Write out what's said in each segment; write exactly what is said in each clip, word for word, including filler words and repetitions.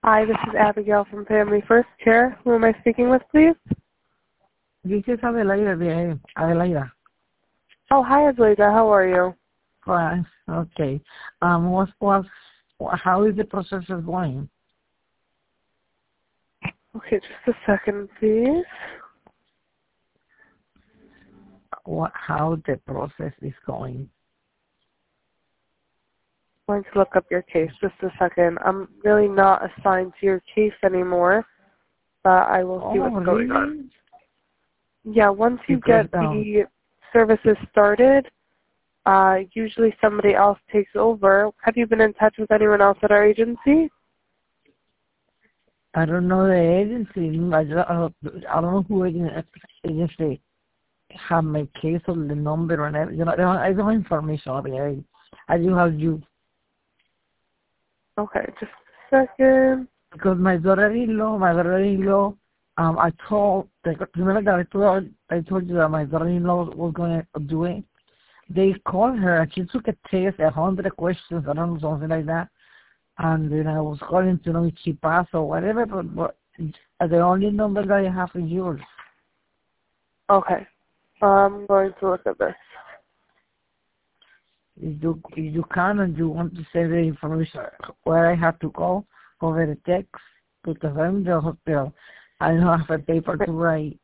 Hi, this is Abigail from Family First Care. Who am I speaking with, please? This is Adelaida. de- Adelaida. Oh, hi, Adelaida. How are you? Fine. Okay. Um, what was, how is the process is going? Okay, just a second, please. What, how the process is going? I'm going to look up your case. Just a second. I'm really not assigned to your case anymore, but I will see Oh, what's going on. really? Yeah, once you Because, get um, the services started, uh, usually somebody else takes over. Have you been in touch with anyone else at our agency? I don't know the agency. I don't, I don't I don't know who agen- agency have my case or the number and everything. You know, I don't, I don't have information about it. I do have you. Okay, just a second. Because my daughter-in-law, my daughter-in-law, um, I told, remember that I told, I told you that my daughter-in-law was going to do it? They called her and she took a test, a hundred questions, I don't know, something like that. And then I was calling to know if she passed or whatever, but, but the only number that I have is yours. Okay. I'm going to look at this. If you, if you can and you want to send the information where I have to call over the text, because I'm in the hospital. I don't have a paper to write.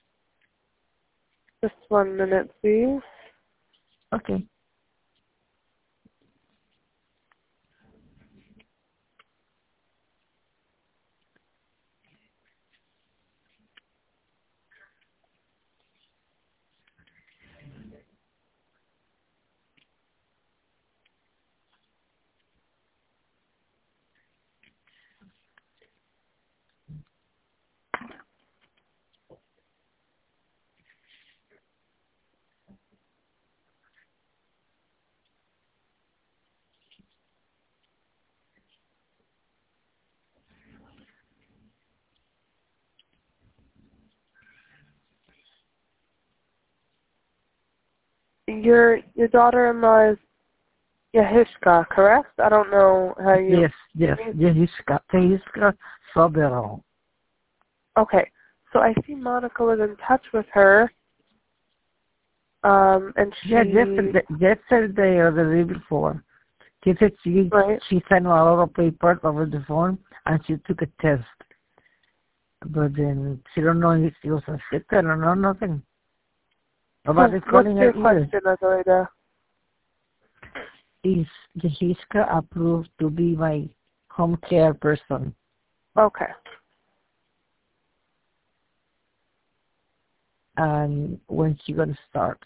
Just one minute, please. Okay. Your your daughter-in-law is Yahishka, correct? I don't know how you. Yes, yes, yes, Iska, Iska Sobero. Okay, so I see Monica was in touch with her, um, and Yeah, she yesterday, yesterday or the day before. She said she, right. she sent a lot of papers over the phone and she took a test. But then she don't know if she was sick or no, nothing. Oh, Nobody's what's calling her your either. question, Adelaida? Is Jessica approved to be my home care person? Okay. And when she gonna start?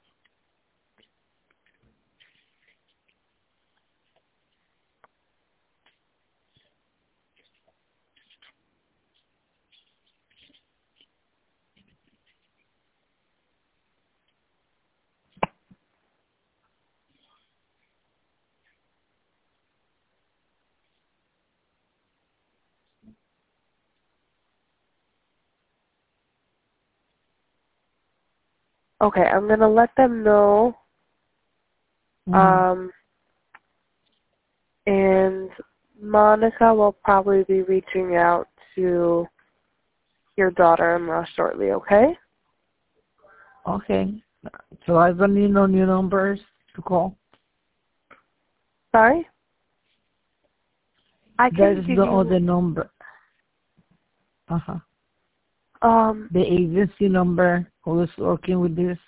Okay, I'm gonna let them know. Mm-hmm. Um, and Monica will probably be reaching out to your daughter-in-law shortly. Okay. Okay. So I don't need no new numbers to call. Sorry. I There can is give no you. other number. Uh-huh. Um. The agency number who is working with this.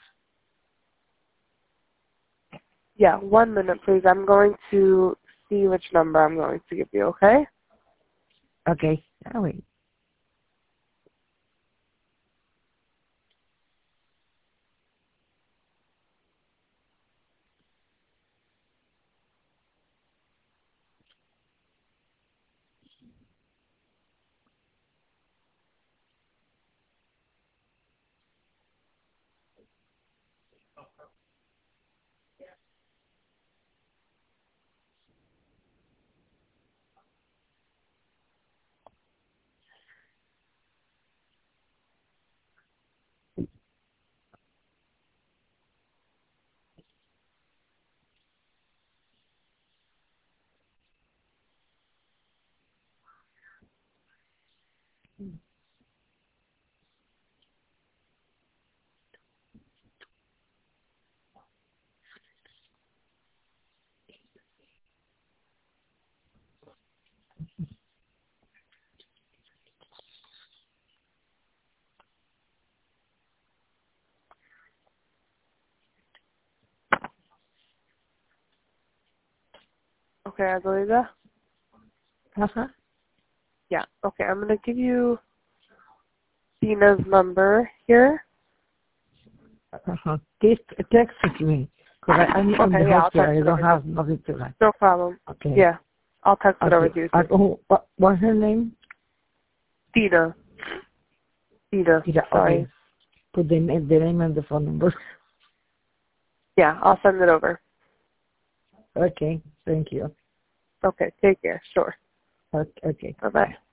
Yeah. One minute, please. I'm going to see which number I'm going to give you. Okay. Okay. I'll wait. Okay, Adelita? Uh-huh. Yeah. Okay, I'm going to give you Dina's number here. Uh-huh. Text, text it to me. Because I'm in Okay, the yeah, I'll hospital. text I it don't over. have nothing to write. No problem. Okay. Yeah, I'll text it okay. over to you. Uh, oh, what, what's her name? Dina. Dina, Yeah, sorry. okay. Put the, name- the name and the phone number. Yeah, I'll send it over. Okay, thank you. Okay, take care. Sure. Okay. okay. Bye-bye.